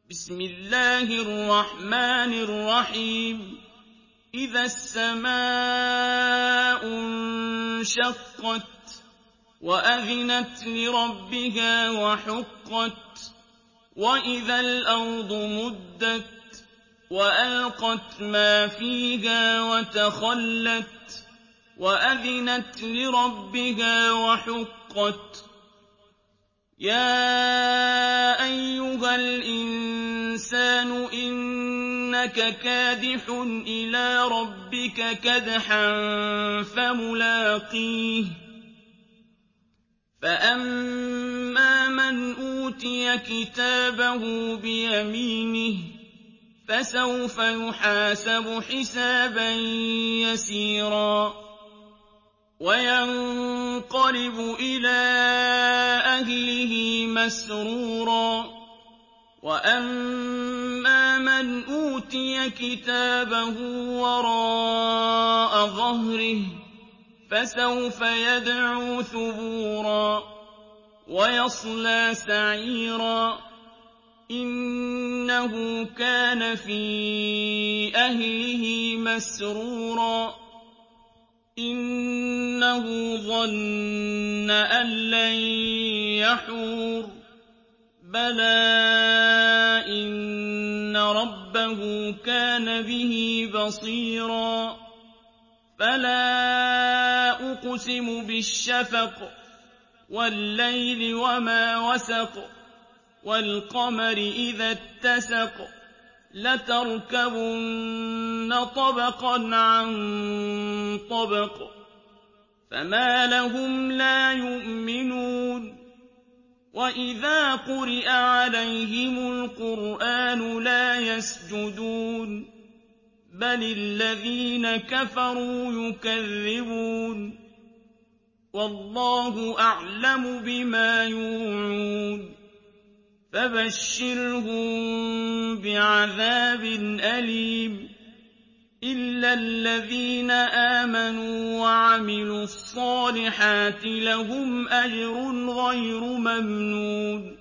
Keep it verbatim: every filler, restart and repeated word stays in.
بسم الله الرحمن الرحيم إذا السماء انشقت وأذنت لربها وحقت وإذا الأرض مدت وألقت ما فيها وتخلت وأذنت لربها وحقت يا أيها الإنسان إنك كادح إلى ربك كدحا فملاقيه فأما من أوتي كتابه بيمينه فسوف يحاسب حسابا يسيرا وينقلب إلى أهله مسرورا وأما من أوتي كتابه وراء ظهره فسوف يدعو ثبورا ويصلى سعيرا إنه كان في أهله مسرورا إنه ظن أن لن يحور بلى إن ربه كان به بصيرا فلا أقسم بالشفق والليل وما وسق والقمر إذا اتسق لتركبن طبقا عن طبق فما لهم لا يؤمنون وإذا قرئ عليهم القرآن لا يسجدون بل الذين كفروا يكذبون والله أعلم بما يوعون فبشرهم بعذاب أليم إلا الذين آمنوا وعملوا الصالحات لهم أجر غير ممنون